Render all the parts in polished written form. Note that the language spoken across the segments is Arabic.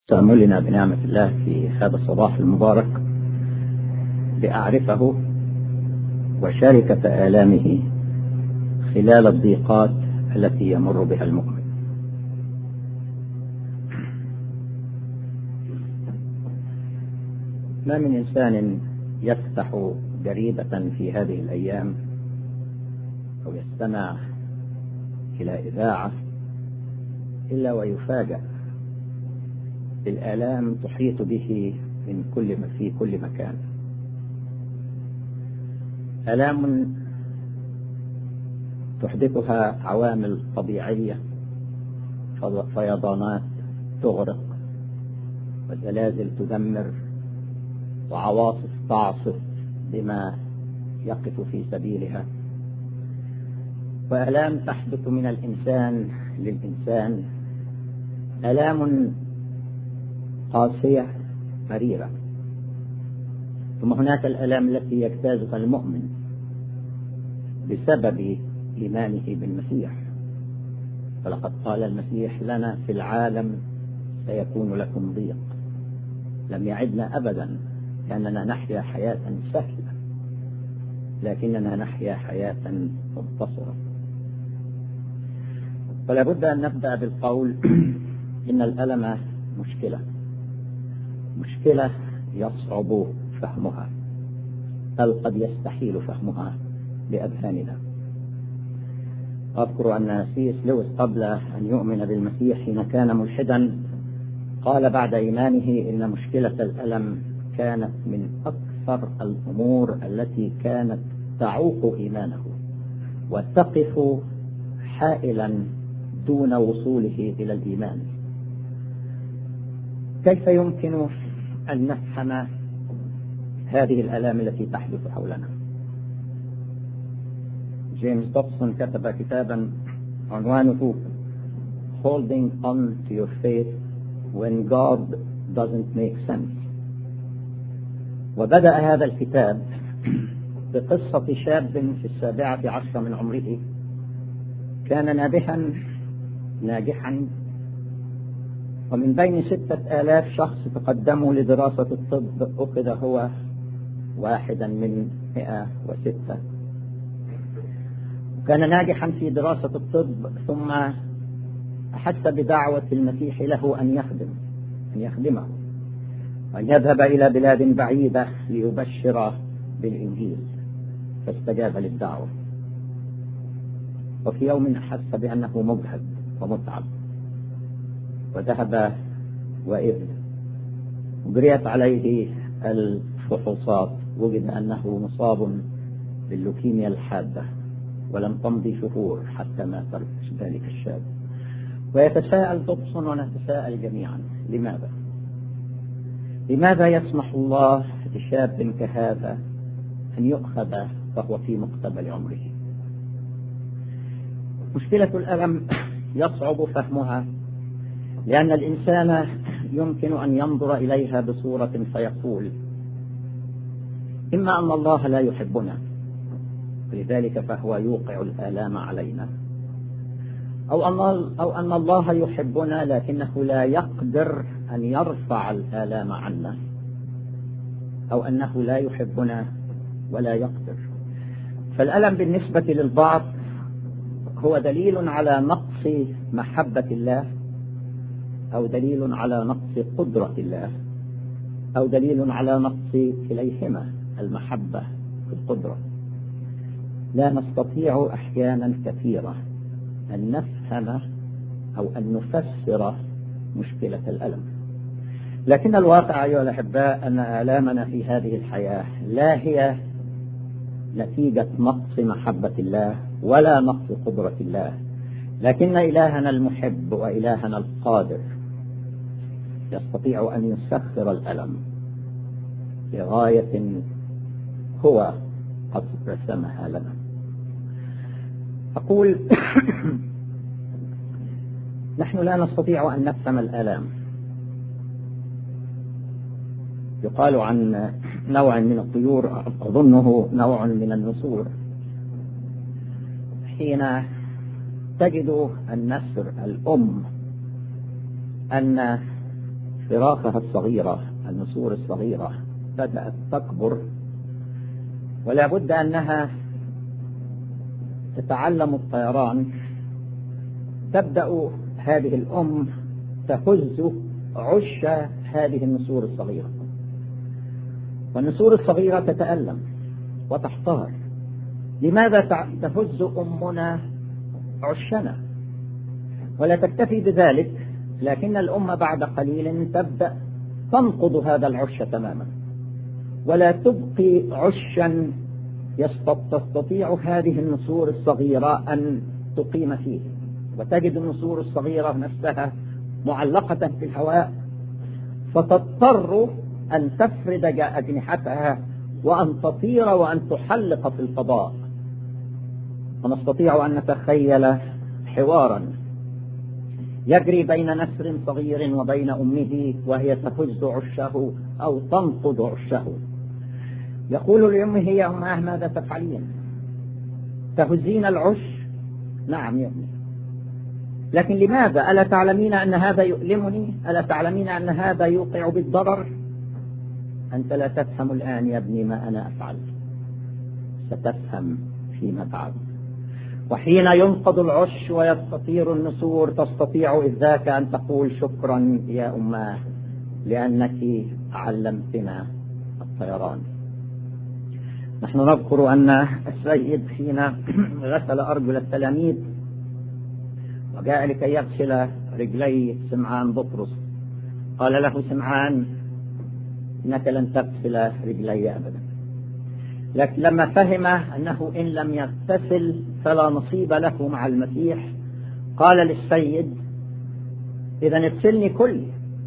تأملنا بنعمة الله في هذا الصباح المبارك لأعرفه وشركة آلامه خلال الضيقات التي يمر بها المؤمن. ما من إنسان يفتح جريدة في هذه الأيام أو يستمع إلى إذاعة إلا ويفاجأ بالآلام تحيط به في كل مكان. آلام تحدثها عوامل طبيعية، فيضانات تغرق، وزلازل تدمر، وعواصف تعصف بما يقف في سبيلها، وآلام تحدث من الإنسان للإنسان، آلام قاسية مريرة. ثم هناك الآلام التي يجتازها المؤمن بسبب إيمانه بالمسيح، فلقد قال المسيح لنا في العالم سيكون لكم ضيق. لم يعدنا أبدا أننا نحيا حياة سهلة، لكننا نحيا حياة منتصرة. فلا بد أن نبدأ بالقول إن الألم مشكلة يصعب فهمها، بل قد يستحيل فهمها لأذهاننا. أذكر أن سيس لويس قبل أن يؤمن بالمسيح حين كان ملحدا قال بعد إيمانه إن مشكلة الألم كانت من أكثر الأمور التي كانت تعوق إيمانه وتقف حائلا دون وصوله إلى الإيمان. كيف يمكن أن نفهم هذه الآلام التي تحدث حولنا؟ جيمس دوبسون كتب كتابا عنوانه Holding on to your faith when God doesn't make sense. وبدأ هذا الكتاب بقصة شاب في 17 من عمره كان ناجحا، ومن بين 6,000 شخص تقدموا لدراسة الطب أخذ هو واحدا من 106. وكان ناجحا في دراسة الطب، ثم أحس بدعوة المسيح له أن يخدمه وأن يذهب إلى بلاد بعيدة ليبشر بالإنجيل، فاستجاب للدعوة. وفي يوم أحس بأنه مجهد ومتعب، وذهب وإذ أجريت عليه الفحوصات وجد أنه مصاب باللوكيميا الحادة، ولم تمضي شهور حتى مات ذلك الشاب. ويتساءل دوبسون ونتساءل جميعا، لماذا يسمح الله لشاب كهذا أن يؤخذ وهو في مقتبل عمره؟ مشكلة الألم يصعب فهمها لأن الإنسان يمكن أن ينظر إليها بصورة فيقول إما أن الله لا يحبنا ولذلك فهو يوقع الآلام علينا، أو أن الله يحبنا لكنه لا يقدر أن يرفع الآلام عنا، أو أنه لا يحبنا ولا يقدر. فالألم بالنسبة للبعض هو دليل على نقص محبة الله، أو دليل على نقص قدرة الله، أو دليل على نقص كليهما، المحبة والقدرة. لا نستطيع أحيانا كثيرة أن نفهم أو أن نفسر مشكلة الألم، لكن الواقع أيها الأحباء أن آلامنا في هذه الحياة لا هي نتيجة نقص محبة الله ولا نقص قدرة الله، لكن إلهنا المحب وإلهنا القادر يستطيع أن يسخر الألم لغاية هو قد رسمها لنا. أقول نحن لا نستطيع أن نفهم الآلام. يقال عن نوع من الطيور، أظنه نوع من النسور، حين تجد النسر الأم أن فراخها الصغيرة، النسور الصغيرة بدأت تكبر، ولا بد أنها تتعلم الطيران، تبدأ هذه الأم تهز عش هذه النسور الصغيرة، والنسور الصغيرة تتألم وتحتار. لماذا تهز أمنا عشنا؟ ولا تكتفي بذلك، لكن الأم بعد قليل تبدأ تنقض هذا العش تماما، ولا تبقي عشا تستطيع هذه النسور الصغيرة أن تقيم فيه، وتجد النسور الصغيرة نفسها معلقة في الهواء، فتضطر أن تفرد أجنحتها وأن تطير وأن تحلق في الفضاء. ونستطيع أن نتخيل حوارا يجري بين نسر صغير وبين أمه وهي تهز عشه أو تنقض عشه. يقول لأمه: يا أماه ماذا تفعلين؟ تهزين العش؟ نعم يا أمي، لكن لماذا؟ ألا تعلمين أن هذا يؤلمني؟ ألا تعلمين أن هذا يوقع بالضرر؟ أنت لا تفهم الآن يا ابني ما أنا أفعل، ستفهم فيما بعد. وحين ينقض العش ويستطير النسور تستطيع إذ ذاك أن تقول: شكرا يا أماه لأنك علمتنا الطيران. نحن نذكر أن السيد حين غسل أرجل التلاميذ وجاء لكي يغسل رجلي سمعان بطرس، قال له سمعان: إنك لن تغسل رجلي أبدا. لكن لما فهم أنه إن لم يغتسل فلا نصيب له مع المسيح، قال للسيد: إذا اغسلني كلي.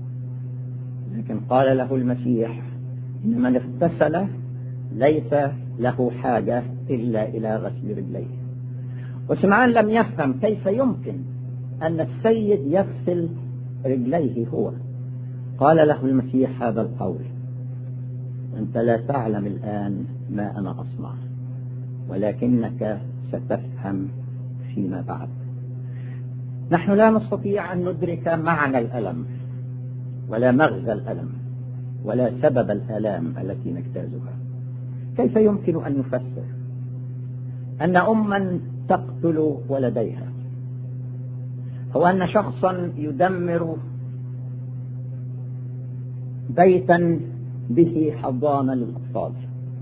لكن قال له المسيح: إن من اغتسل ليس له حاجة إلا إلى غسل رجليه. وسمعان لم يفهم كيف يمكن أن السيد يغسل رجليه هو. قال له المسيح هذا القول: أنت لا تعلم الآن ما أنا أصنع، ولكنك ستفهم فيما بعد. نحن لا نستطيع أن ندرك معنى الألم ولا مغزى الألم ولا سبب الآلام التي نجتازها. كيف يمكن أن نفسر أن أما تقتل ولديها، أو أن شخصا يدمر بيتا به حضانة للأطفال،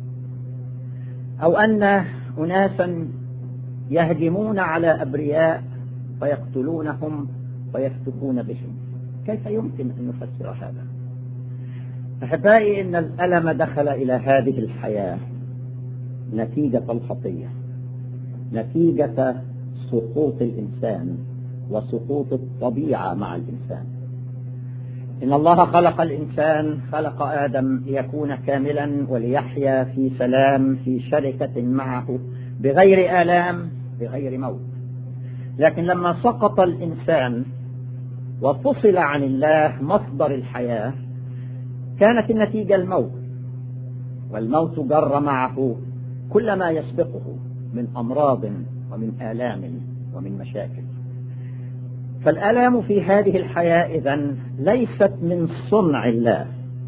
أو أن أناسا يهجمون على أبرياء ويقتلونهم ويفتكون بهم؟ كيف يمكن أن نفسر هذا؟ أحبائي، إن الألم دخل إلى هذه الحياة نتيجة الخطية، نتيجة سقوط الإنسان وسقوط الطبيعة مع الإنسان. إن الله خلق الإنسان، خلق آدم ليكون كاملا وليحيا في سلام في شركة معه بغير آلام بغير موت. لكن لما سقط الإنسان وفصل عن الله مصدر الحياة، كانت النتيجة الموت، والموت جر معه كل ما يسبقه من أمراض ومن آلام ومن مشاكل. فالآلام في هذه الحياة إذن ليست من صنع الله،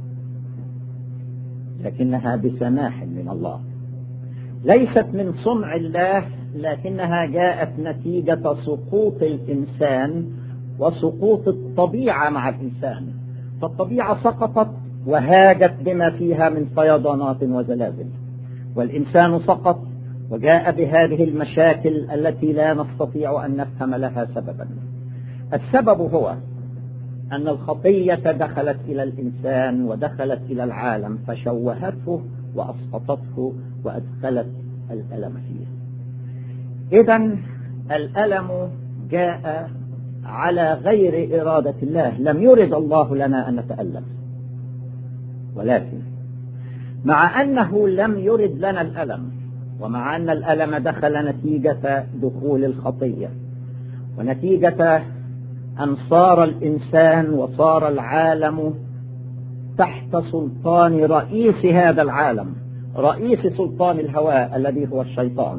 لكنها بسماح من الله. ليست من صنع الله، لكنها جاءت نتيجة سقوط الإنسان وسقوط الطبيعة مع الإنسان. فالطبيعة سقطت وهاجت بما فيها من فيضانات وزلازل، والإنسان سقط وجاء بهذه المشاكل التي لا نستطيع أن نفهم لها سببا. السبب هو أن الخطية دخلت إلى الإنسان ودخلت إلى العالم فشوهته وأسقطته وأدخلت الألم فيه. إذن الألم جاء على غير إرادة الله. لم يرد الله لنا أن نتألم، ولكن مع أنه لم يرد لنا الألم، ومع أن الألم دخل نتيجة دخول الخطية ونتيجة أن صار الإنسان وصار العالم تحت سلطان رئيس هذا العالم، رئيس سلطان الهواء الذي هو الشيطان.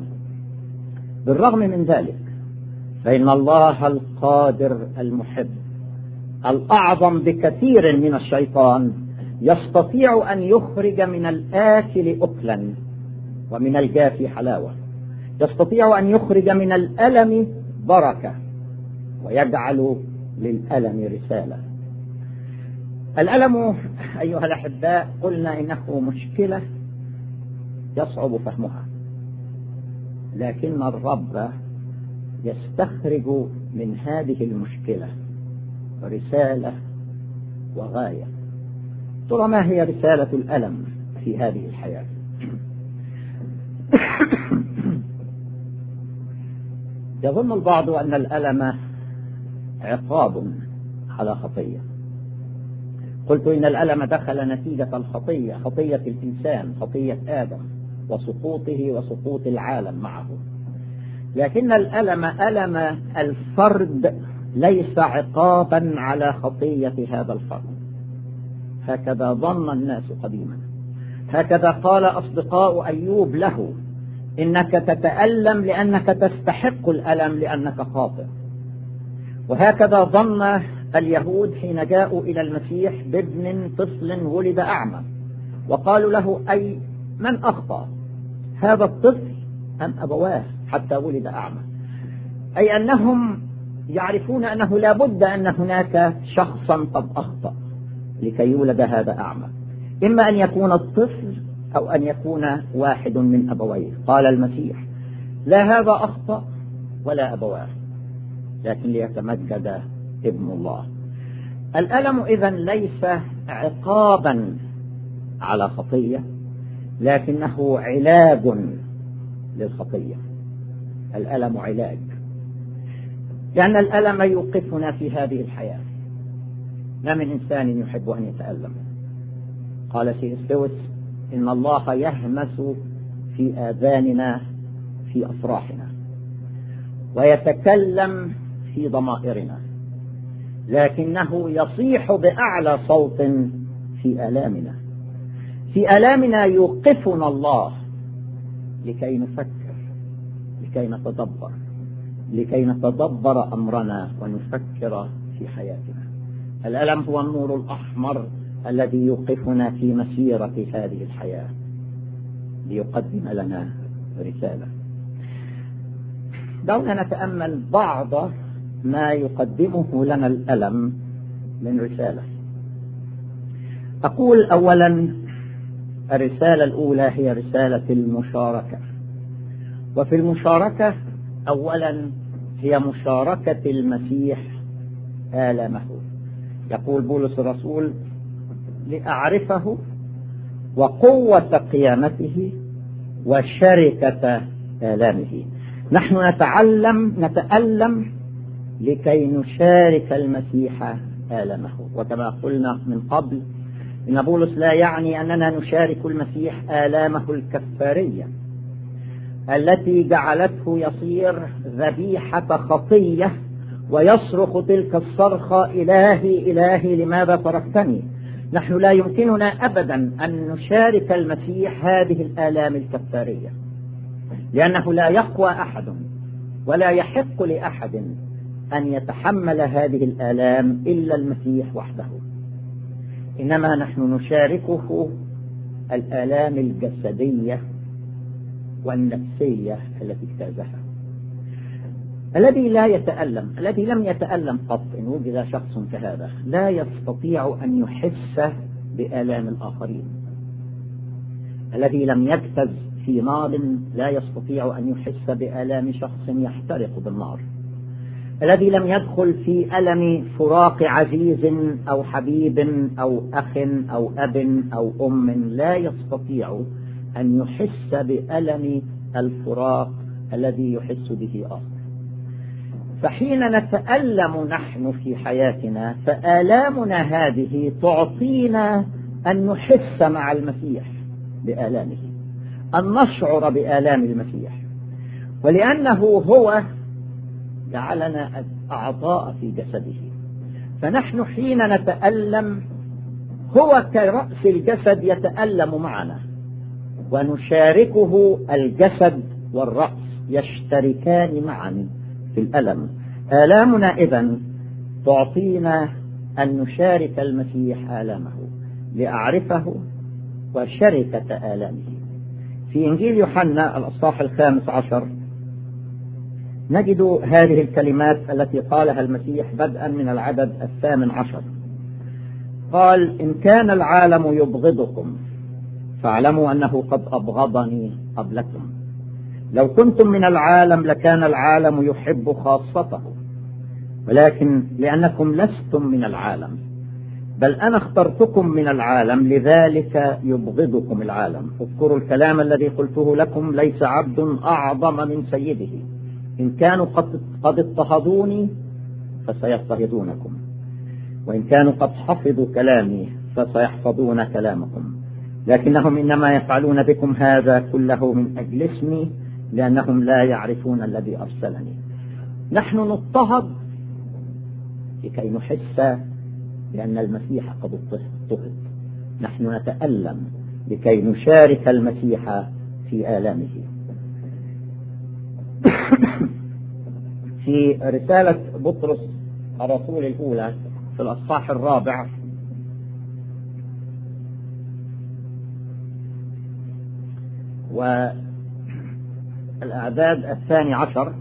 بالرغم من ذلك فإن الله القادر المحب الأعظم بكثير من الشيطان يستطيع أن يخرج من الآكل أكلا ومن الجاف حلاوة، يستطيع أن يخرج من الألم بركة ويجعل للألم رسالة. الألم أيها الأحباء قلنا إنه مشكلة يصعب فهمها، لكن الرب يستخرج من هذه المشكلة رسالة وغاية. ترى ما هي رسالة الألم في هذه الحياة؟ يظن البعض أن الألم عقاب على خطية. قلت إن الألم دخل نتيجة الخطية، خطية الإنسان، خطية آدم وسقوطه وسقوط العالم معه. لكن الألم ألم الفرد ليس عقابا على خطية هذا الفرد. هكذا ظن الناس قديما، هكذا قال أصدقاء أيوب له: إنك تتألم لأنك تستحق الألم لأنك خاطئ. وهكذا ظن اليهود حين جاءوا إلى المسيح بابن طفل ولد أعمى، وقالوا له: أي من أخطأ، هذا الطفل أم أبواه حتى ولد أعمى؟ أي أنهم يعرفون أنه لا بد أن هناك شخصا قد أخطأ لكي يولد هذا أعمى، إما أن يكون الطفل أو أن يكون واحد من أبويه. قال المسيح: لا هذا أخطأ ولا أبواه، لكن ليتمجد ابن الله. الألم إذن ليس عقابا على خطية، لكنه علاج للخطية. الألم علاج، لأن الألم يوقفنا في هذه الحياة. ما من إنسان يحب أن يتألم. قال سي إس لويس: إن الله يهمس في آذاننا في أفراحنا ويتكلم في ضمائرنا، لكنه يصيح بأعلى صوت في آلامنا. في آلامنا يوقفنا الله لكي نفكر، لكي نتدبر أمرنا ونفكر في حياتنا. الألم هو النور الأحمر الذي يوقفنا في مسيرة هذه الحياة ليقدم لنا رسالة. دعونا نتأمل بعض ما يقدمه لنا الألم من رسالة. أقول أولا الرسالة الأولى هي رسالة المشاركة. وفي المشاركة أولا هي مشاركة المسيح آلامه. يقول بولس الرسول: لأعرفه وقوة قيامته وشركة آلامه. نحن نتألم لكي نشارك المسيح آلامه. وكما قلنا من قبل إن بولس لا يعني أننا نشارك المسيح آلامه الكفارية التي جعلته يصير ذبيحة خطية ويصرخ تلك الصرخة: إلهي إلهي لماذا تركتني. نحن لا يمكننا أبدا أن نشارك المسيح هذه الآلام الكفارية، لأنه لا يقوى أحد ولا يحق لأحد أن يتحمل هذه الآلام إلا المسيح وحده. إنما نحن نشاركه الآلام الجسدية والنفسية التي اجتازها. الذي لا يتألم، الذي لم يتألم قط، إن وجد شخص كهذا لا يستطيع أن يحس بآلام الآخرين. الذي لم يجتز في نار لا يستطيع أن يحس بآلام شخص يحترق بالنار. الذي لم يدخل في ألم فراق عزيز أو حبيب أو أخ أو أب أو أم لا يستطيع أن يحس بألم الفراق الذي يحس به آخر. فحين نتألم نحن في حياتنا فآلامنا هذه تعطينا أن نحس مع المسيح بآلامه، أن نشعر بآلام المسيح. ولأنه هو جعلنا أعضاء في جسده، فنحن حين نتألم هو كرأس الجسد يتألم معنا ونشاركه الجسد والرأس، يشتركان معا في الألم. آلامنا إذن تعطينا أن نشارك المسيح آلامه لأعرفه وشركة آلامه. في إنجيل يوحنا الأصحاح 15 نجد هذه الكلمات التي قالها المسيح بدءا من العدد 18. قال: إن كان العالم يبغضكم فاعلموا أنه قد أبغضني قبلكم. لو كنتم من العالم لكان العالم يحب خاصته، ولكن لأنكم لستم من العالم بل أنا اخترتكم من العالم لذلك يبغضكم العالم. اذكروا الكلام الذي قلته لكم: ليس عبد أعظم من سيده. إن كانوا قد اضطهدوني فسيضطهدونكم، وإن كانوا قد حفظوا كلامي فسيحفظون كلامكم، لكنهم إنما يفعلون بكم هذا كله من أجل اسمي، لأنهم لا يعرفون الذي أرسلني. نحن نضطهد لكي نحس لأن المسيح قد اضطهد. نحن نتألم لكي نشارك المسيح في آلامه. في رسالة بطرس الرسول الأولى في الأصحاح 4 والأعداد 12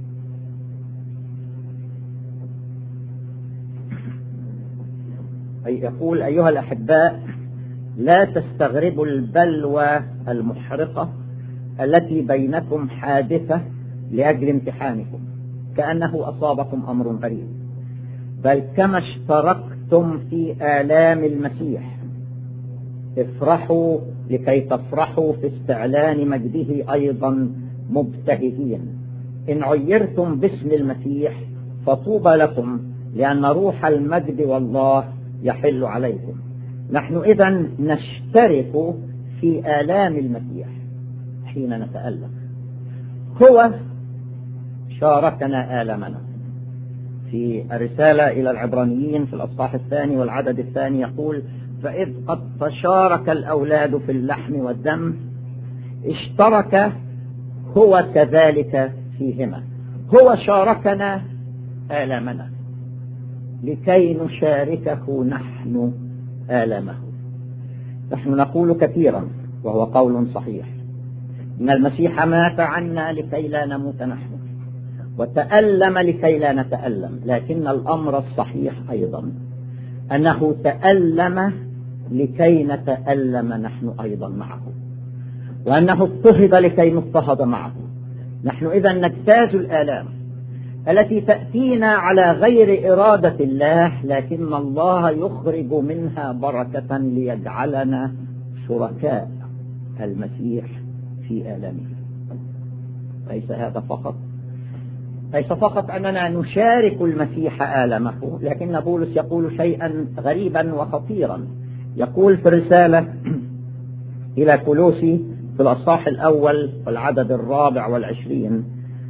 يقول: أيها الأحباء، لا تستغربوا البلوى المحرقة التي بينكم حادثة لأجل امتحانكم كأنه أصابكم أمر غريب، بل كما اشتركتم في آلام المسيح افرحوا لكي تفرحوا في استعلان مجده أيضا مبتهجين. إن عيرتم باسم المسيح فطوبى لكم، لأن روح المجد والله يحل عليكم. نحن إذن نشترك في آلام المسيح حين نتألم. هو شاركنا آلامنا. في الرسالة إلى العبرانيين في الأصحاح 2 والعدد 2 يقول: فإذ قد تشارك الأولاد في اللحم والدم اشترك هو كذلك فيهما. هو شاركنا آلامنا لكي نشاركه نحن آلامه. نحن نقول كثيرا وهو قول صحيح إن المسيح مات عنا لكي لا نموت نحن، وتألم لكي لا نتألم، لكن الأمر الصحيح أيضا أنه تألم لكي نتألم نحن أيضا معه، وأنه اضطهد لكي نضطهد معه. نحن إذا نجتاز الآلام التي تأتينا على غير إرادة الله، لكن الله يخرج منها بركة ليجعلنا شركاء المسيح في آلامه. ليس هذا فقط، ليس فقط أننا نشارك المسيح آلامه، لكن بولس يقول شيئا غريبا وخطيرا. يقول في الرسالة إلى كولوسي في الأصحاح 1 والعدد 24: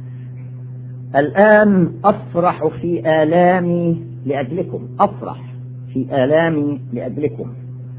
الآن أفرح في آلامي لأجلكم، أفرح في آلامي لأجلكم،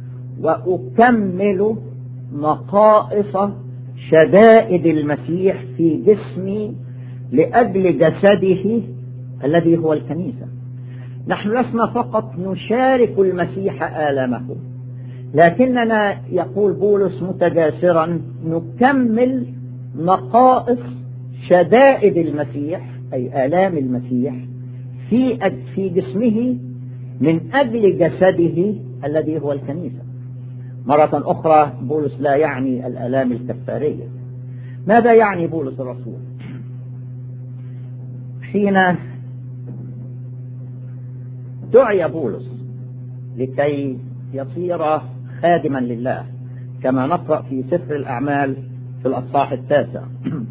وأكمل نقائص شدائد المسيح في جسمي لأجل جسده الذي هو الكنيسة. نحن لسنا فقط نشارك المسيح آلامه، لكننا يقول بولس متجاسرا نكمل نقائص شدائد المسيح أي آلام المسيح في جسمه من أجل جسده الذي هو الكنيسة. مرة أخرى بولس لا يعني الآلام الكفارية. ماذا يعني بولس الرسول حين دعي بولس لكي يصير خادما لله كما نقرأ في سفر الأعمال في الأصحاح 9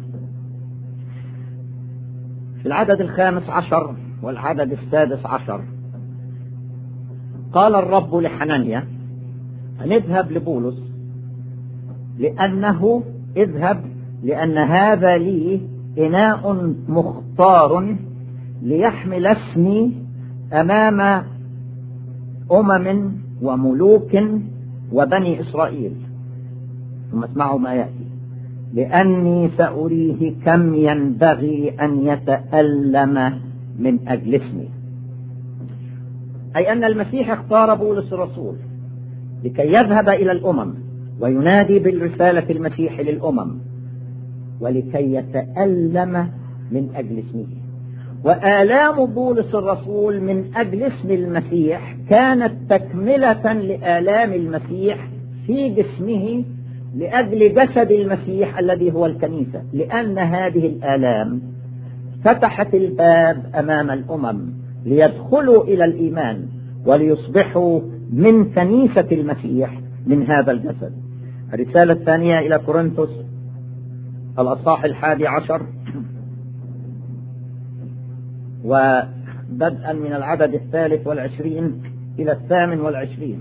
في العدد 15 والعدد 16: قال الرب لحنانيا أن اذهب لبولس اذهب لأن هذا لي إناء مختار ليحمل اسمي أمام أمم وملوك وبني إسرائيل. ثم اسمعوا ما يأتي: لأني سأريه كم ينبغي أن يتألم من أجل اسمي. أي أن المسيح اختار بولس الرسول لكي يذهب إلى الأمم وينادي بالرسالة المسيح للأمم، ولكي يتألم من أجل اسمه. وآلام بولس الرسول من أجل اسم المسيح كانت تكملة لآلام المسيح في جسمه لأجل جسد المسيح الذي هو الكنيسة، لأن هذه الآلام فتحت الباب أمام الأمم ليدخلوا إلى الإيمان وليصبحوا من كنيسة المسيح من هذا الجسد. الرسالة الثانية إلى كورنثوس الأصحاح 11 وبدءا من العدد 23 إلى 28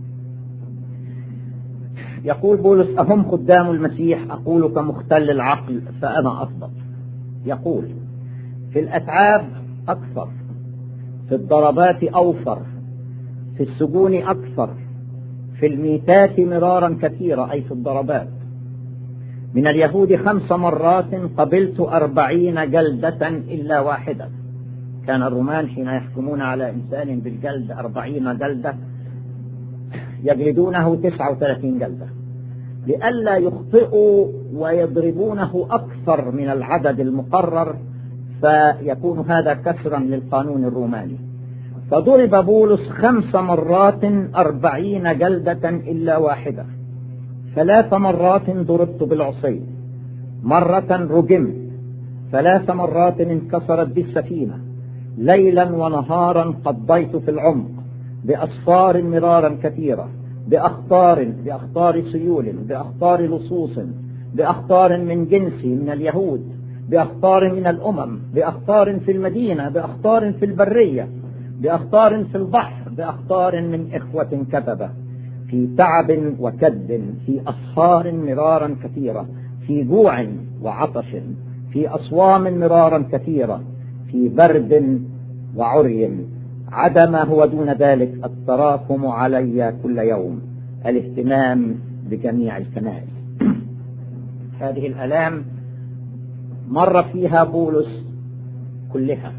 يقول بولس: أهم خدام المسيح أقول كمختل العقل فأنا أفضل. يقول: في الأتعاب أكثر، في الضربات أوفر، في السجون أكثر، في الميتات مرارا كثيرة، أي في الضربات. من اليهود 5 مرات قبلت 40 جلدة إلا واحدة. كان الرومان حين يحكمون على إنسان بالجلد 40 جلدة يجلدونه 39 جلدة لئلا يخطئوا ويضربونه أكثر من العدد المقرر، فيكون هذا كسرا للقانون الروماني. فضرب بولس 5 مرات 40 جلدة إلا واحدة. 3 مرات ضربت بالعصي، مرة رجمت، 3 مرات انكسرت بالسفينة، ليلا ونهارا قضيت في العمق، بأسفار مرارا كثيرة، بأخطار سيول، بأخطار لصوص، بأخطار من جنسي من اليهود، بأخطار من الأمم، بأخطار في المدينة، بأخطار في البرية، بأخطار في البحر، بأخطار من إخوة كذبة، في تعب وكد، في أسفار مرارا كثيرة، في جوع وعطش، في أصوام مرارا كثيرة، في برد وعري، عدم هو دون ذلك التراكم علي كل يوم، الاهتمام بجميع الكنائس. هذه الآلام مر فيها بولس كلها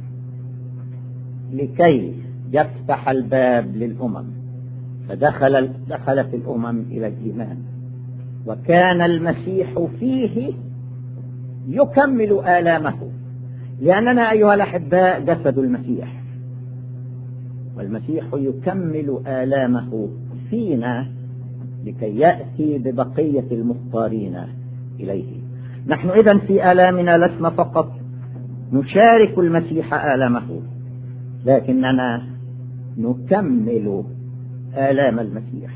لكي يفتح الباب للأمم، فدخلت الأمم إلى الإيمان، وكان المسيح فيه يكمل آلامه، لأننا أيها الأحباء جسد المسيح، والمسيح يكمل آلامه فينا لكي يأتي ببقية المختارين إليه. نحن إذن في آلامنا لسنا فقط نشارك المسيح آلامه، لكننا نكمل آلام المسيح.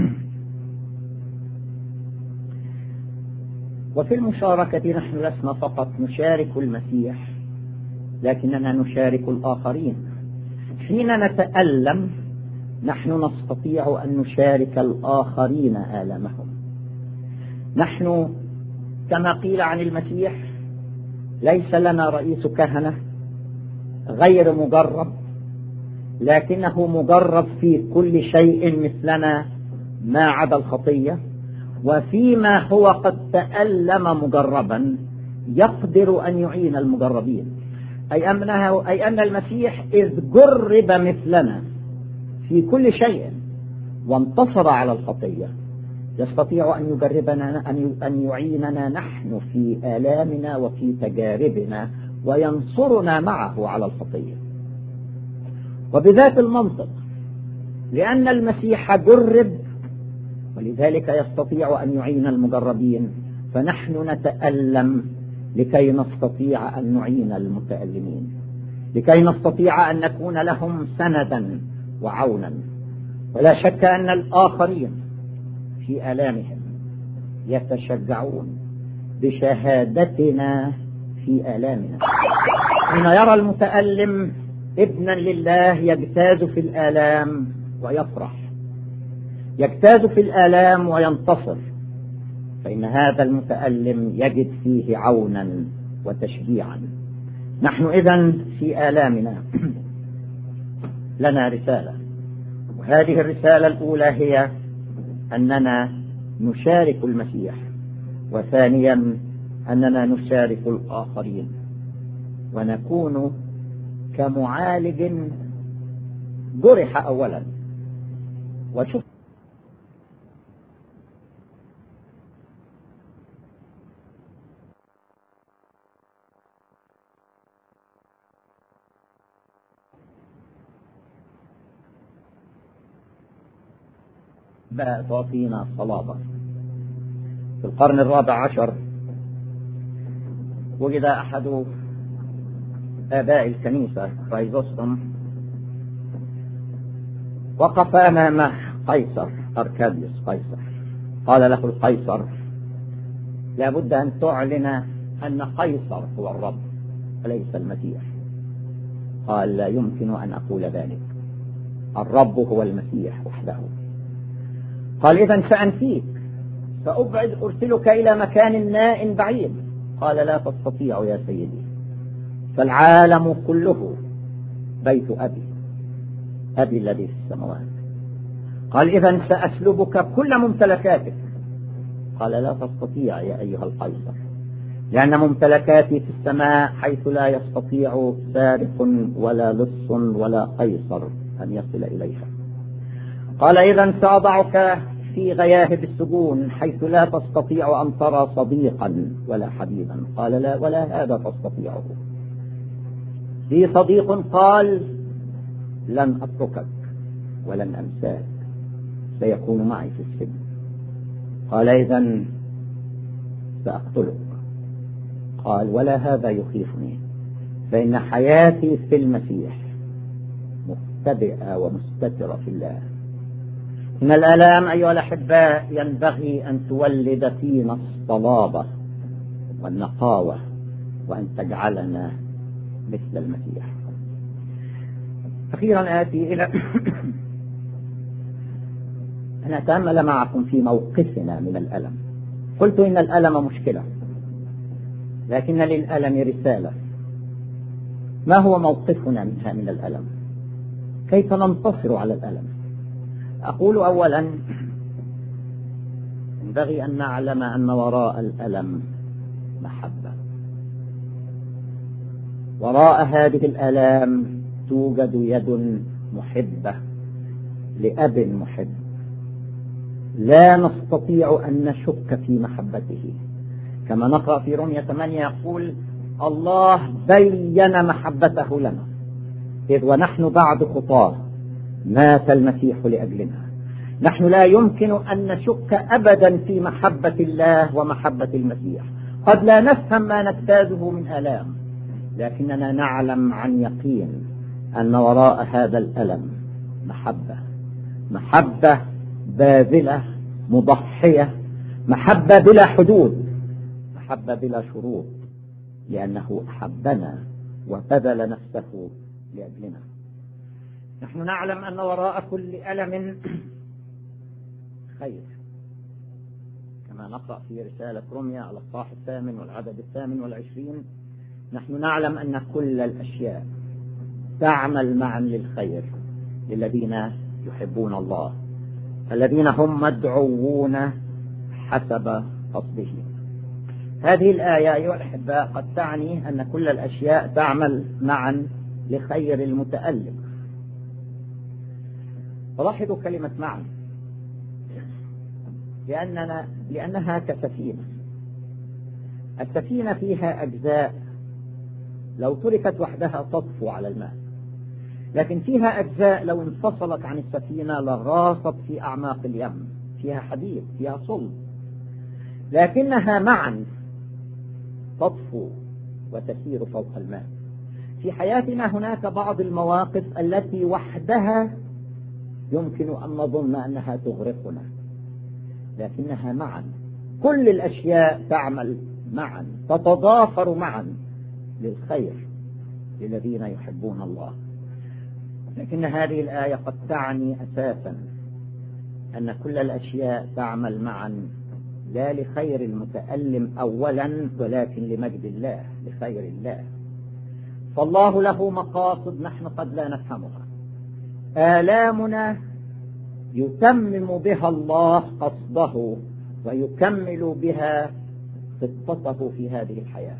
وفي المشاركة نحن لسنا فقط نشارك المسيح، لكننا نشارك الآخرين. حين نتألم نحن نستطيع أن نشارك الآخرين آلامهم. نحن كما قيل عن المسيح: ليس لنا رئيس كهنة غير مجرب، لكنه مجرب في كل شيء مثلنا ما عدا الخطية، وفيما هو قد تألم مجربا يقدر أن يعين المجربين. أي أن المسيح إذ جرب مثلنا في كل شيء وانتصر على الخطية يستطيع أن يجربنا، أن يعيننا نحن في آلامنا وفي تجاربنا وينصرنا معه على الخطية. وبذات المنطق، لأن المسيح جرب ولذلك يستطيع أن يعين المجربين، فنحن نتألم لكي نستطيع أن نعين المتألمين، لكي نستطيع أن نكون لهم سندا وعونا. ولا شك أن الآخرين في آلامهم يتشجعون بشهادتنا في آلامنا. حين يرى المتألم ابنا لله يجتاز في الآلام ويفرح، يجتاز في الآلام وينتصر، فإن هذا المتألم يجد فيه عونا وتشجيعا. نحن إذن في آلامنا لنا رسالة، وهذه الرسالة الأولى هي أننا نشارك المسيح، وثانيا أننا نشارك الآخرين، ونكون كمعالج جرح أولا وشوف بقى تعطينا صلابة. في القرن 14 وجد أحد آباء الكنيسة كرايزوستوم وقف أمام قيصر أركاديوس قيصر. قال له القيصر: لابد أن تعلن أن قيصر هو الرب وليس المسيح. قال: لا يمكن أن أقول ذلك، الرب هو المسيح وحده. قال: إذن سأنفيك، فأبعد أرسلك إلى مكان نائٍ بعيد. قال: لا تستطيع يا سيدي، فالعالم كله بيت أبي الذي في السماوات. قال: إذن سأسلبك كل ممتلكاتك. قال: لا تستطيع يا أيها القيصر، لأن ممتلكاتي في السماء، حيث لا يستطيع سارق ولا لص ولا قيصر أن يصل إليها. قال: إذن سأضعك في غياهب السجون، حيث لا تستطيع أن ترى صديقا ولا حبيبا. قال: لا، ولا هذا تستطيعه. لي صديق قال: لن أتركك ولن أنساك، سيكون معي في السجن. قال: إذن سأقتلك. قال: ولا هذا يخيفني، فإن حياتي في المسيح مختبئة ومستترة في الله. إن الآلام أيها الأحباء ينبغي أن تولد فينا الصلابة والنقاوة، وأن تجعلنا مثل المسيح. أخيرا آتي إلى أن أتأمل معكم في موقفنا من الألم. قلت إن الألم مشكلة، لكن للألم رسالة. ما هو موقفنا منها من الألم؟ كيف ننتصر على الألم؟ أقول أولا، ينبغي أن نعلم أن وراء الألم محبة. وراء هذه الآلام توجد يد محبة لأب محب. لا نستطيع أن نشك في محبته، كما نقرأ في رومية 8 يقول: الله بين محبته لنا إذ ونحن بعد خطاه مات المسيح لأجلنا. نحن لا يمكن أن نشك أبدا في محبة الله ومحبة المسيح. قد لا نفهم ما نجتازه من آلام، لكننا نعلم عن يقين أن وراء هذا الألم محبة باذلة مضحية، محبة بلا حدود، محبة بلا شروط، لأنه أحبنا وبذل نفسه لأجلنا. نحن نعلم أن وراء كل ألم خير، كما نقرأ في رسالة روميا على الصح 8 والعدد 28. نحن نعلم أن كل الأشياء تعمل معا للخير للذين يحبون الله، الذين هم مدعوون حسب قصده. هذه الآية أيها الأحباء قد تعني أن كل الأشياء تعمل معا لخير المتألم. لاحظوا كلمة معا، لأنها كسفينة. السفينة فيها أجزاء لو تركت وحدها تطفو على الماء، لكن فيها أجزاء لو انفصلت عن السفينة لغاصت في أعماق اليم. فيها حديد، فيها صلب، لكنها معا تطفو وتسير فوق الماء. في حياتنا هناك بعض المواقف التي وحدها يمكن أن نظن أنها تغرقنا، لكنها معا. كل الأشياء تعمل معا، تتضافر معا للخير للذين يحبون الله. لكن هذه الآية قد تعني أساسا أن كل الأشياء تعمل معا لا لخير المتألم أولا، ولكن لمجد الله، لخير الله. فالله له مقاصد نحن قد لا نفهمها. آلامنا يتمم بها الله قصده ويكمل بها خطته في هذه الحياة.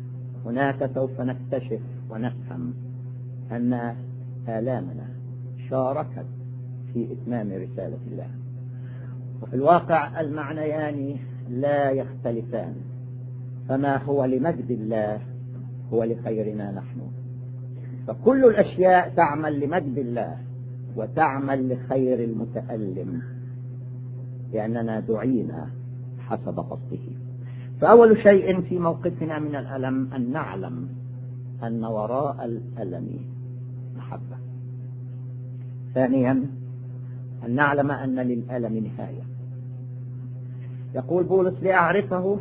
هناك سوف نكتشف ونفهم أن آلامنا مشاركة في إتمام رسالة الله. وفي الواقع المعنيان لا يختلفان، فما هو لمجد الله هو لخيرنا نحن. فكل الأشياء تعمل لمجد الله وتعمل لخير المتألم، لأننا دعينا حسب قصده. فأول شيء في موقفنا من الألم أن نعلم أن وراء الألم محبة. ثانيا أن نعلم أن للألم نهاية. يقول بولس: لأعرفه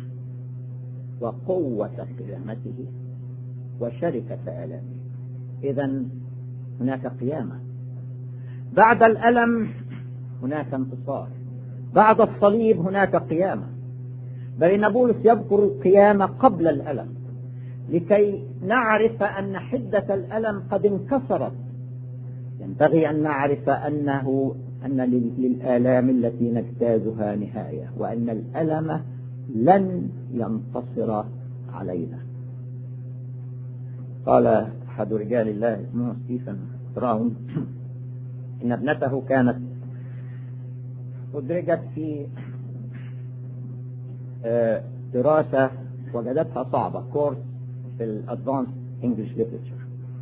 وقوة قيامته وشركة آلامه. إذن هناك قيامة، بعد الألم هناك انتصار، بعد الصليب هناك قيامة. بل إن بولس يذكر القيامة قبل الألم لكي نعرف أن حدة الألم قد انكسرت. ينبغي أن نعرف أن للآلام التي نجتازها نهاية، وأن الألم لن ينتصر علينا. قال أحد رجال الله اسمه ستيفن براون إن ابنته كانت أدرجت في دراسة وجدتها صعبة، كورس في الأدفانس إنجليش ليتريتشر،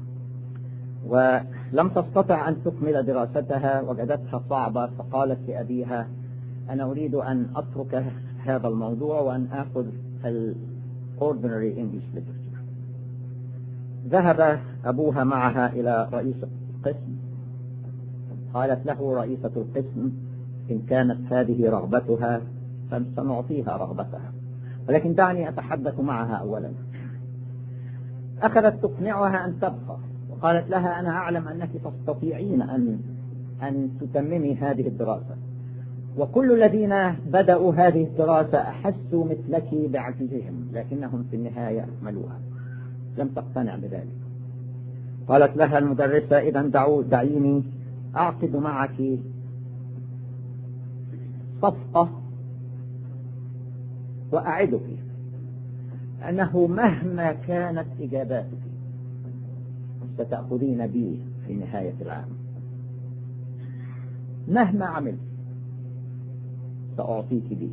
ولم تستطع أن تكمل دراستها، وجدتها صعبة، فقالت لأبيها: أنا أريد أن أترك هذا الموضوع وأن أخذ Ordinary English Literature. ذهب أبوها معها إلى رئيس القسم. قالت له رئيسة القسم: إن كانت هذه رغبتها فسنعطيها رغبتها، ولكن دعني أتحدث معها أولا. أخذت تقنعها أن تبقى، وقالت لها: أنا أعلم أنك تستطيعين أن تتممي هذه الدراسة، وكل الذين بدأوا هذه الدراسة أحسوا مثلك بعجزهم، لكنهم في النهاية أكملوها. لم تقتنع بذلك. قالت لها المدرسة: إذا دعيني أعقد معك صفقة وأعدك أنه مهما كانت إجاباتك ستأخذين بي في نهاية العام، مهما عملت سأعطيك به.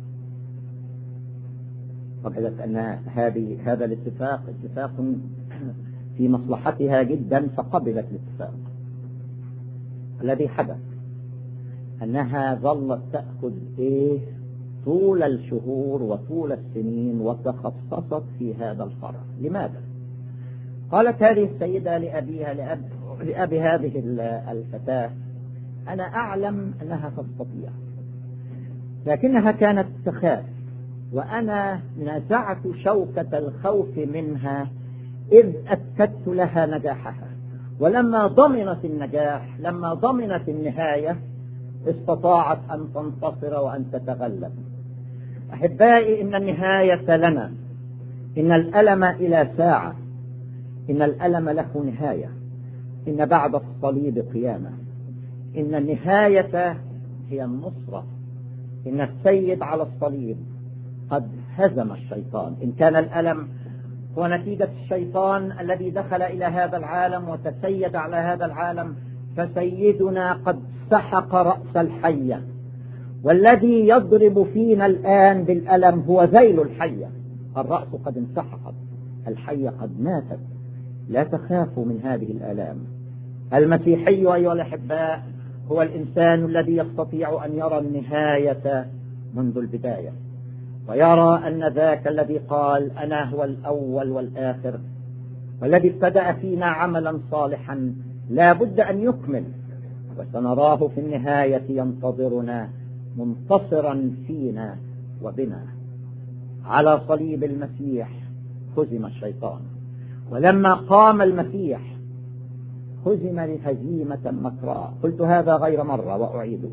وجدت أن هذا الاتفاق في مصلحتها جدا، فقبلت الاتفاق. الذي حدث أنها ظلت تأخذ طول الشهور وطول السنين، وتخصصت في هذا الفرع. لماذا؟ قالت هذه السيدة لأب هذه الفتاة: أنا أعلم أنها تستطيع، لكنها كانت تخاف، وأنا نزعت شوكة الخوف منها إذ أكدت لها نجاحها. ولما ضمنت النجاح، لما ضمنت النهاية، استطاعت أن تنتصر وأن تتغلب. أحبائي، إن النهاية لنا، إن الألم إلى ساعة، إن الألم له نهاية، إن بعد الصليب قيامة، إن النهاية هي النصرة، إن السيد على الصليب قد هزم الشيطان. إن كان الألم هو نتيجة الشيطان الذي دخل إلى هذا العالم وتسيد على هذا العالم، فسيدنا قد سحق رأس الحية، والذي يضرب فينا الآن بالألم هو ذيل الحية. الرأس قد انسحقت، الحية قد ماتت. لا تخافوا من هذه الآلام. المسيحي أيها الأحباء هو الإنسان الذي يستطيع أن يرى النهاية منذ البداية، ويرى أن ذاك الذي قال: أنا هو الأول والآخر، والذي ابتدأ فينا عملا صالحا لا بد أن يكمل، وسنراه في النهاية ينتظرنا منتصرا فينا وبنا. على صليب المسيح هزم الشيطان، ولما قام المسيح هزم هزيمة مكراء. قلت هذا غير مرة وأعيده: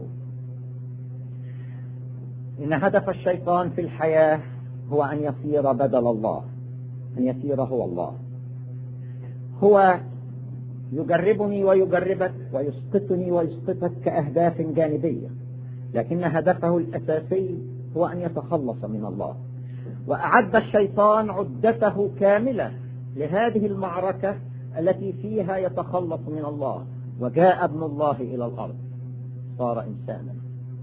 إن هدف الشيطان في الحياة هو أن يصير بدل الله، أن يصير هو الله. هو يجربني ويجربك ويسقطني ويسقطك كأهداف جانبية، لكن هدفه الأساسي هو أن يتخلص من الله. وأعد الشيطان عدته كاملة لهذه المعركة التي فيها يتخلص من الله، وجاء ابن الله إلى الأرض، صار إنسانا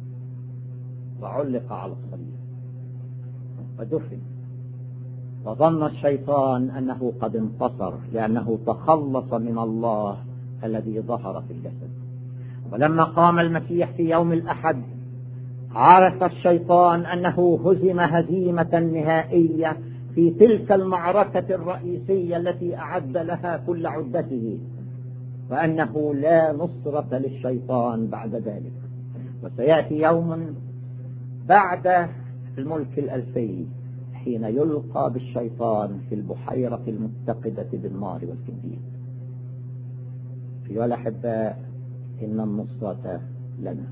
وعلق على الصليب ودفن، وظن الشيطان أنه قد انتصر لأنه تخلص من الله الذي ظهر في الجسد. ولما قام المسيح في يوم الأحد عرف الشيطان أنه هزم هزيمة نهائية في تلك المعركة الرئيسية التي أعد لها كل عدته، وأنه لا نصرة للشيطان بعد ذلك. وسيأتي يوم بعد الملك الألفي حين يلقى بالشيطان في البحيرة المتقدة بالنار والكبريت. أيها الأحباء، إن النصرة لنا.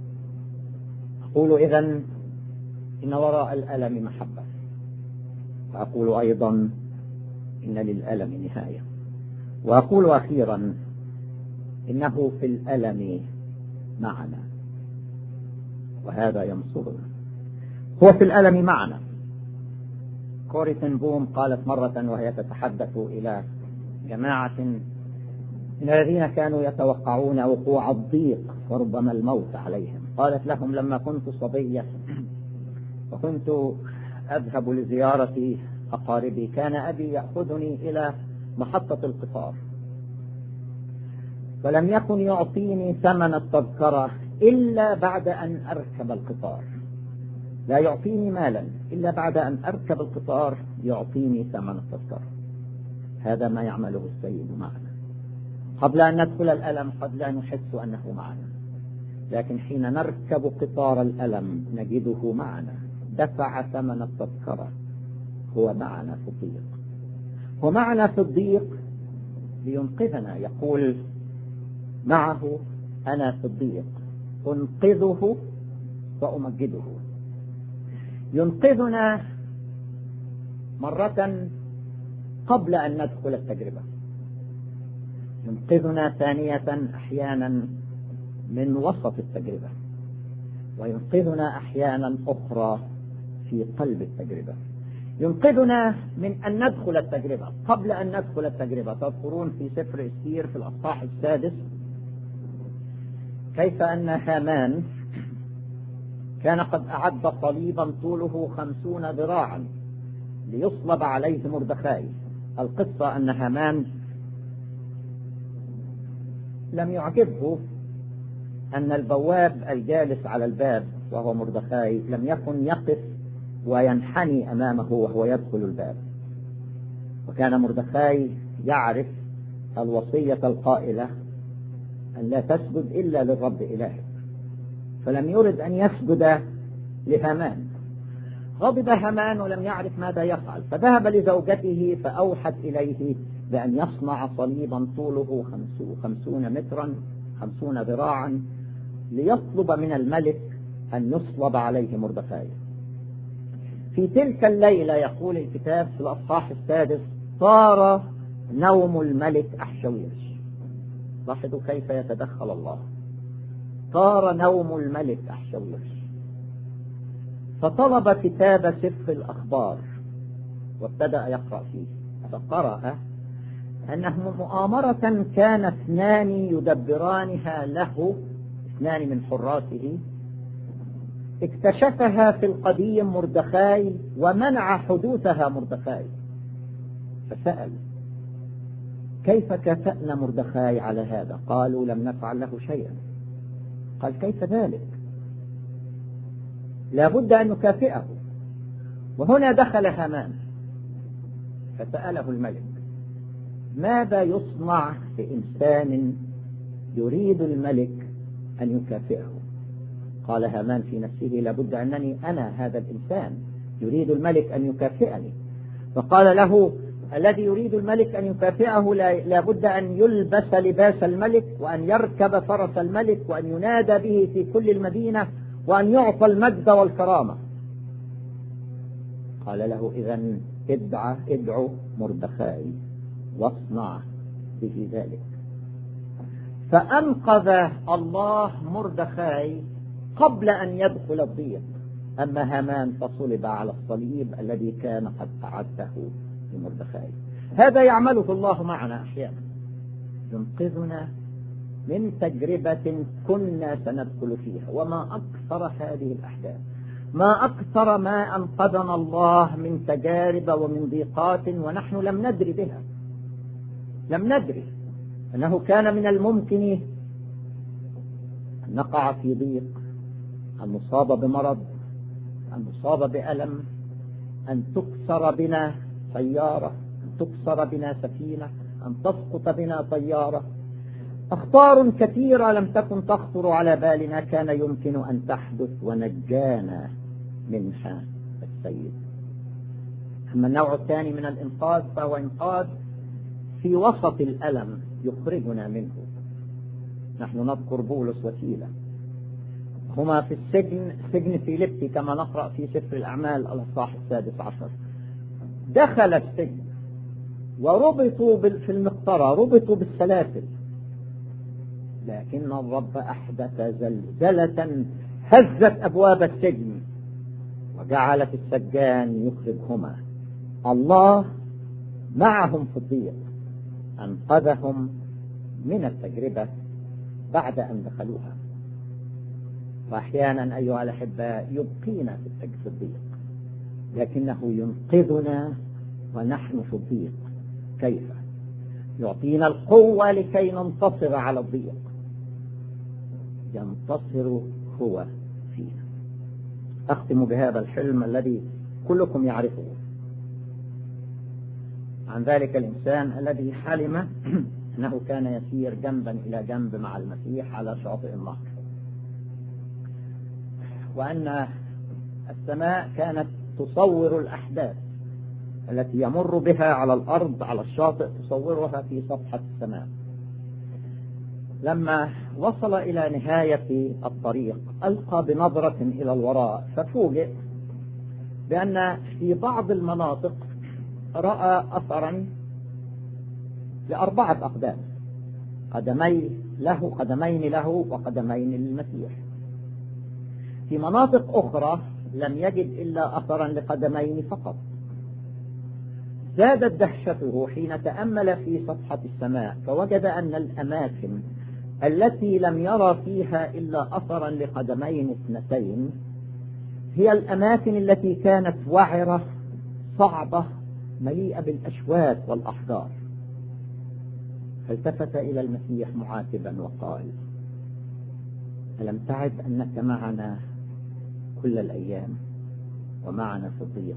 أقول إذن إن وراء الألم محبة، وأقول أيضا إن للألم نهاية، وأقول أخيرا إنه في الألم معنا، وهذا ينصرنا. هو في الألم معنا. كوري تن بوم قالت مرة وهي تتحدث إلى جماعة من الذين كانوا يتوقعون وقوع الضيق وربما الموت عليهم، قالت لهم: لما كنت صبية وكنت أذهب لزيارة أقاربي كان أبي يأخذني إلى محطة القطار، ولم يكن يعطيني ثمن التذكرة إلا بعد أن أركب القطار. لا يعطيني مالا إلا بعد أن أركب القطار يعطيني ثمن التذكرة. هذا ما يعمله السيد معنا. قبل أن ندخل الألم قد لا نحس أنه معنا، لكن حين نركب قطار الألم نجده معنا. دفع ثمن التذكرة، هو معنا في الضيق. هو معنا في الضيق لينقذنا. يقول: معه أنا في الضيق أنقذه وأمجده. ينقذنا مرة قبل أن ندخل التجربة، ينقذنا ثانية أحيانا من وسط التجربة، وينقذنا أحيانا أخرى في قلب التجربة. ينقذنا من أن ندخل التجربة قبل أن ندخل التجربة. تذكرون في سفر إستير في الأصحاح 6 كيف أن هامان كان قد أعد صليبا طوله 50 ذراعا ليصلب عليه مردخاي. القصة أن هامان لم يعجبه أن البواب الجالس على الباب وهو مردخاي لم يكن يقف وينحني أمامه وهو يدخل الباب، وكان مردخاي يعرف الوصية القائلة أن لا تسجد إلا للرب إلهك، فلم يرد أن يسجد لهامان. غضب هامان ولم يعرف ماذا يفعل، فذهب لزوجته فأوحت إليه بأن يصنع صليبا طوله 50 مترا 50 ذراعا ليطلب من الملك أن يصلب عليه مردخاي. في تلك الليلة يقول الكتاب في الأصحاح 6 طار نوم الملك أحشويرش. لاحظوا كيف يتدخل الله. طار نوم الملك أحشويرش فطلب كتاب سفر الأخبار وابتدأ يقرأ فيه، فقرأ أنه مؤامرة كان 2 يدبرانها له، 2 من حراته، اكتشفها في القديم مردخاي ومنع حدوثها مردخاي. فسأل: كيف كافأنا مردخاي على هذا؟ قالوا: لم نفعل له شيئا. قال: كيف ذلك؟ لا بد أن نكافئه. وهنا دخل هامان فسأله الملك: ماذا يصنع بإنسان يريد الملك أن يكافئه؟ قال هامان في نفسه: لابد أنني أنا هذا الإنسان يريد الملك أن يكافئني. فقال له: الذي يريد الملك أن يكافئه لابد أن يلبس لباس الملك، وأن يركب فرس الملك، وأن ينادى به في كل المدينة، وأن يعطى المجد والكرامة. قال له: إذن ادعو مردخاي واصنع به ذلك. فأنقذ الله مردخاي قبل أن يدخل الضيق. أما هامان فصلب على الصليب الذي كان قد أعده لمردخاي. هذا يعمله الله معنا أحيانا، ينقذنا من تجربة كنا سندخل فيها. وما أكثر هذه الأحداث، ما أكثر ما أنقذنا الله من تجارب ومن ضيقات ونحن لم ندري بها، لم ندري أنه كان من الممكن أن نقع في ضيق، أن نصاب بمرض، أن نصاب بألم، أن تكسر بنا سيارة، أن تكسر بنا سفينة، أن تسقط بنا طيارة. أخطار كثيرة لم تكن تخطر على بالنا كان يمكن أن تحدث ونجانا منها السيد. أما النوع الثاني من الإنقاذ فهو إنقاذ في وسط الألم يخرجنا منه. نحن نذكر بولس وسيلة، هما في السجن، سجن فيليبي كما نقرأ في سفر الأعمال الأصحاح 16. دخل السجن وربطوا في المقطرة، ربطوا بالسلاسل، لكن الرب أحدث زلزلة هزت أبواب السجن وجعلت السجان يخرجهما. الله معهم في الضيق، أنقذهم من التجربة بعد أن دخلوها. وأحيانا أيها الأحباء يبقينا في الضيق، لكنه ينقذنا ونحن في الضيق. كيف؟ يعطينا القوة لكي ننتصر على الضيق، ينتصر هو فينا. أختم بهذا الحلم الذي كلكم يعرفه، عن ذلك الإنسان الذي حلم أنه كان يسير جنبا إلى جنب مع المسيح على شاطئ النهر، وأن السماء كانت تصور الأحداث التي يمر بها على الأرض على الشاطئ، تصورها في سطح السماء. لما وصل إلى نهاية الطريق ألقى بنظرة إلى الوراء، ففوجئ بأن في بعض المناطق رأى أثرا ل4 أقدام، قدمين له وقدمين للمسيح. في مناطق أخرى لم يجد إلا أثرا لقدمين فقط. زادت دهشته حين تأمل في سطحة السماء، فوجد أن الأماكن التي لم يرى فيها إلا أثرا لقدمين 2 هي الأماكن التي كانت وعرة صعبة مليئة بالأشواك والأحجار. فالتفت إلى المسيح معاتبا وقال: ألم تعد أنك معنا كل الأيام ومعنا في الضيق؟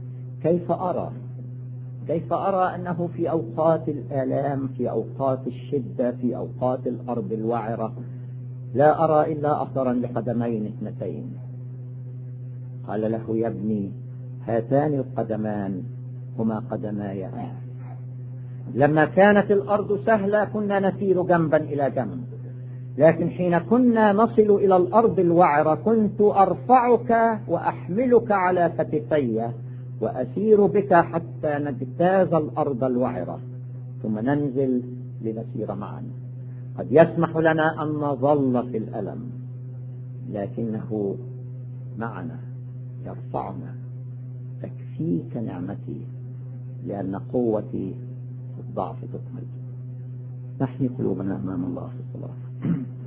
كيف أرى أنه في أوقات الآلام، في أوقات الشدة، في أوقات الأرض الوعرة لا أرى إلا أثرا لقدمين 2؟ قال له: يا ابني، هاتان القدمان هما قدماي أنا. لما كانت الأرض سهلة كنا نسير جنبا إلى جنب، لكن حين كنا نصل إلى الأرض الوعرة كنت أرفعك وأحملك على كتفي وأسير بك حتى نجتاز الأرض الوعرة ثم ننزل لنسير معا. قد يسمح لنا أن نظل في الألم، لكنه معنا يرفعنا. تكفيك نعمتي لأن قوتي في الضعف تكمل. نحن قلوبنا أمام الله في الصلاة.